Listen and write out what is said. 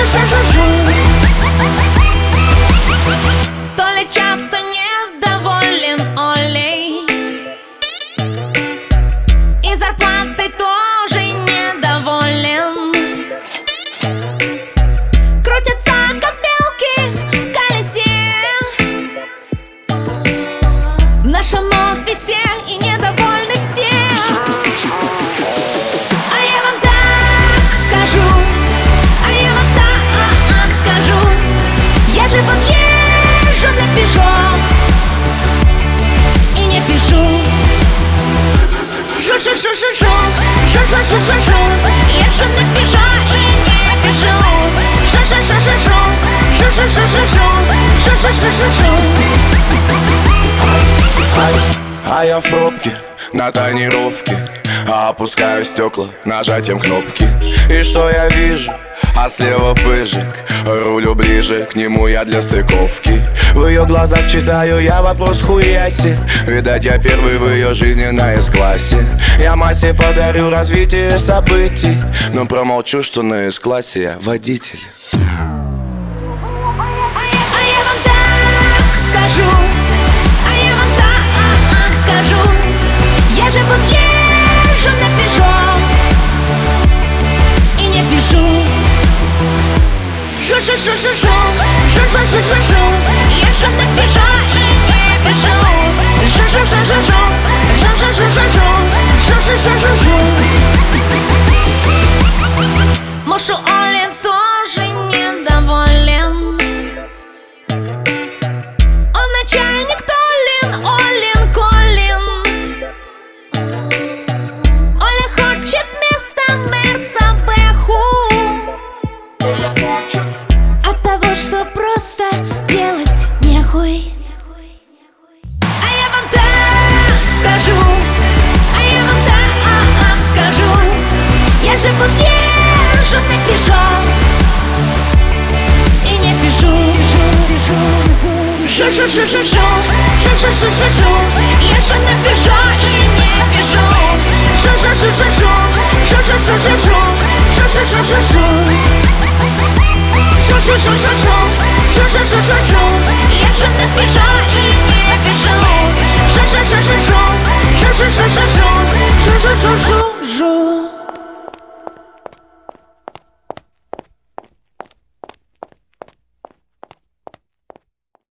То ли часто недоволен Олей, и зарплатой тоже недоволен. Крутятся как белки в колесе в нашем офисе, и недовольны все. А я вам так скажу, а я вам так скажу. Я же вот езжу на Пежо и не пишу. Жу-жу-жу-жу-жу, жу-жу-жу-жу-жу. Езжу на Пежо и не пишу. Жу-жу-жу-жу-жу, жу-жу-жу-жу-жу, жу-жу-жу-жу-жу. А я в пробке, на тренировке, опускаю стекла нажатием кнопки. И что я вижу? А слева пыжик, рулю ближе к нему я для стыковки. В ее глазах читаю я вопрос хуяси. Видать, я первый в ее жизни на С-классе. Я массе подарю развитие событий, но промолчу, что на С-классе я водитель. Я же вот езжу на Пежо и не пишу. Жу-жу-жу-жу-жу, жу-жу-жу-жу-жу. Езжу на Пежо и не пишу. Жу-жу-жу-жу-жу, жу-жу-жу-жу-жу, жу-жу-жу-жу-жу. Муж у Оли тоже недоволен. Он начальник Толин, Олин, Колин. Оля хочет вместо Мерса Бэху, от того, что просто делать нехуй. А я вам так скажу, а я вам так скажу. Я же вот езжу на Пежо и не пишу. Жу-жу-жу-жу-жу, жу-жу-жу-жу-жу. Езжу на Пежо и не пишу. Жу-жу-жу-жу-жу, жу-жу-жу-жу-жу, жу-жу-жу-жу-жу. Жу-жу-жу-жу-жу, жу-жу-жу-жу-жу. Езжу на Пежо и не пишу. Жу-жу-жу-жу-жу, жу-жу-жу-жу-жу.